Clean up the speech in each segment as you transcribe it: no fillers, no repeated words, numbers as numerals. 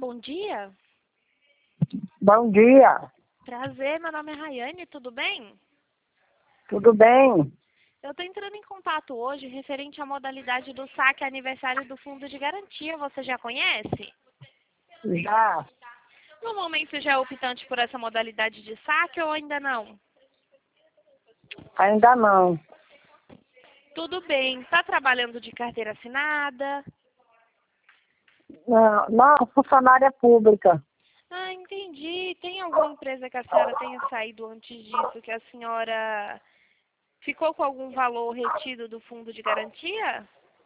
bom dia. Bom dia, Prazer, meu nome é Rayane, tudo bem? tudo bem? Eu estou entrando em contato hoje referente à modalidade do saque aniversário do Fundo de Garantia. Você já conhece? Já, No momento já é optante por essa modalidade de saque ou ainda não? ainda não. Tudo bem. Está trabalhando de carteira assinada? Não, não, funcionária pública. Ah, entendi. Tem alguma empresa que a senhora tenha saído antes disso, que a senhora ficou com algum valor retido do Fundo de Garantia?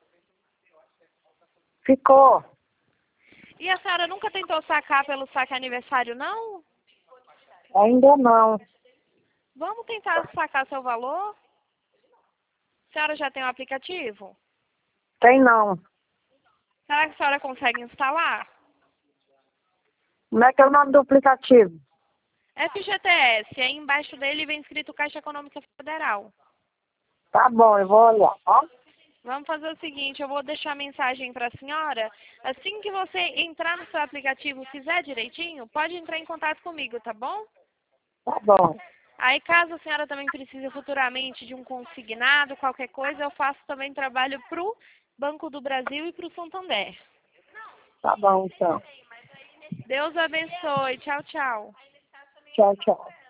Ficou, E a senhora nunca tentou sacar pelo saque aniversário, não? ainda não. Vamos tentar sacar seu valor? A senhora já tem o aplicativo? Tem não. Será que a senhora consegue instalar? Como é que é o nome do aplicativo? FGTS, aí embaixo dele vem escrito Caixa Econômica Federal. Tá bom, eu vou olhar, ó. Vamos fazer o seguinte, eu vou deixar a mensagem para a senhora. Assim que você entrar no seu aplicativo e fizer direitinho, pode entrar em contato comigo, tá bom? Tá bom, Aí, caso a senhora também precise futuramente de um consignado, qualquer coisa, eu faço também trabalho para o Banco do Brasil e para o Santander. tá bom então. Deus abençoe. Tchau, tchau. Tchau, tchau.